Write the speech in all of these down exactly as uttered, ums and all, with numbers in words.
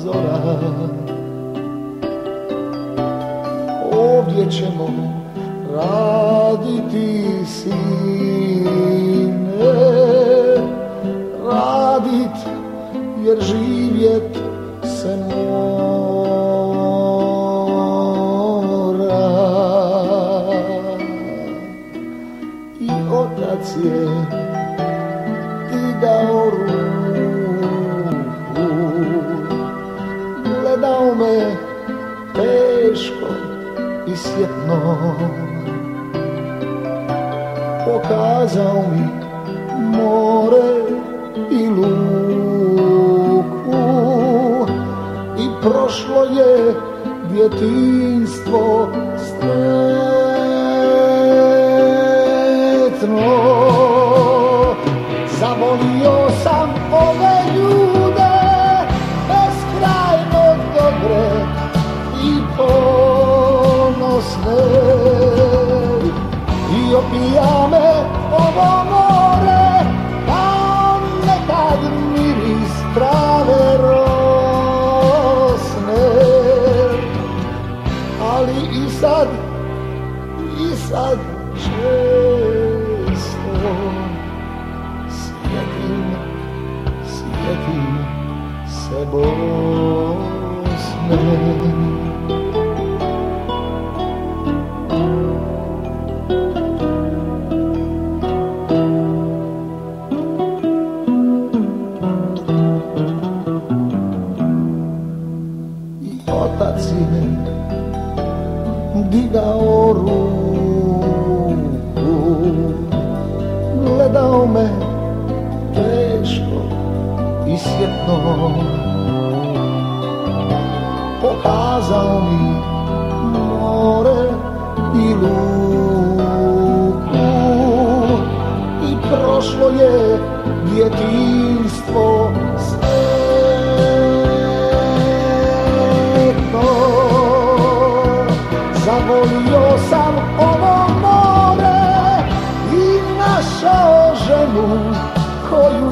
zora. Ovdje ćemo raditi, sine, radit jer živjet se mora. I otac je digao ruku, gledao me teško i sjetno, pokazao mi more i luku i prošlo je djetinjstvo sretno. Zavolio sam ove ljude beskrajno dobre i ponosne i opija me ovo more kao nekad miris trave rosne. Ali i sad, i sad često sjetim, sjetim se Bosne. Otac je digao ruku, gledao me teško i sjetno, pokazao mi more i luku i prošlo je djetinjstvo sretno. Zavolio sam ovo more i našao ženu koju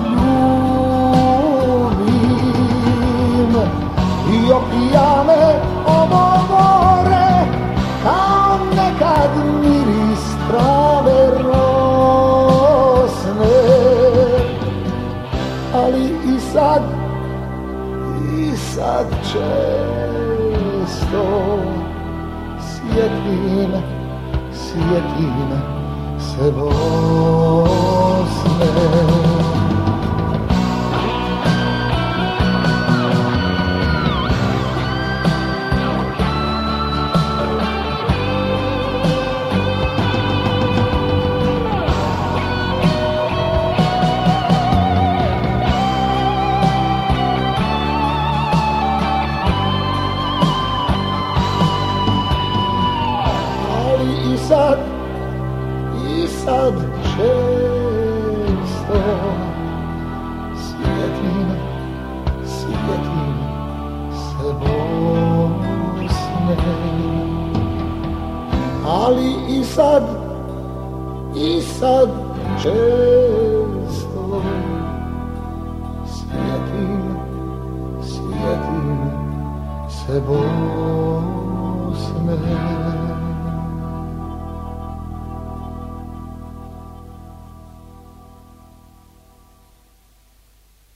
ljubim i opija me ovo more kao nekad miris trave rosne. Ali i sad, i sad često sjetim, sjetim se Bosne. I sad, i sad često sjetim, sjetim se Bosne. Ali i sad, i sad često sjetim, sjetim se Bosne.